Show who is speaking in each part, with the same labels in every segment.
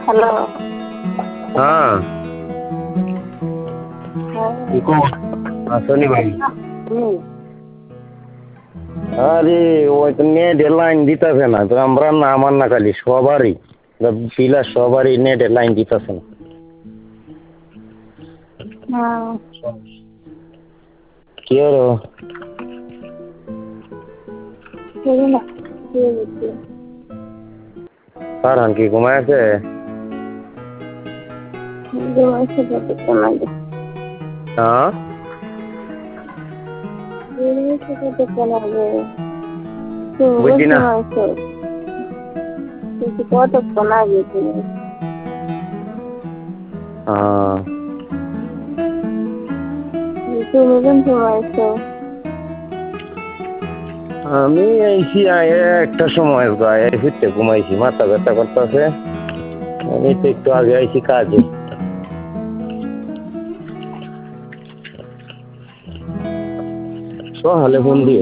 Speaker 1: Hello.
Speaker 2: হ্যাঁ কি কো আসনি ভাই আরে ওই তো নেট লাইন দিতেছে না তো আমরা না আমার না খালি সবারই পিলার সবারই নেট লাইন দিতেছে না কি হলো ফারহান কি ঘুমায় আছে হ্যাঁ বুঝছি না
Speaker 1: কতক্ষণ আগে তুমি কোন ঘুমাইছো?
Speaker 2: আমি আইছি একটা সময় ফিরতে ঘুমাইছি মাথা ব্যথা করতেছে আমি তো একটু আগে আইছি কাজে সকালে ফোন দিও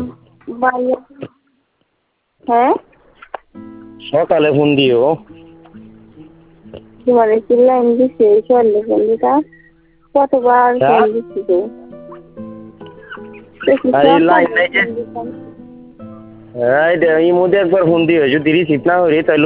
Speaker 1: হ্যাঁ
Speaker 2: সকালে ফোন দিও
Speaker 1: তোমার কি লাইন দিছে চল্লিশটা কতবার ফোন দিচ্ছি তো
Speaker 2: লাইন নাই যে এই মধ্যে একবার ফোন দিও যদি রিসিভ না করি তাহলে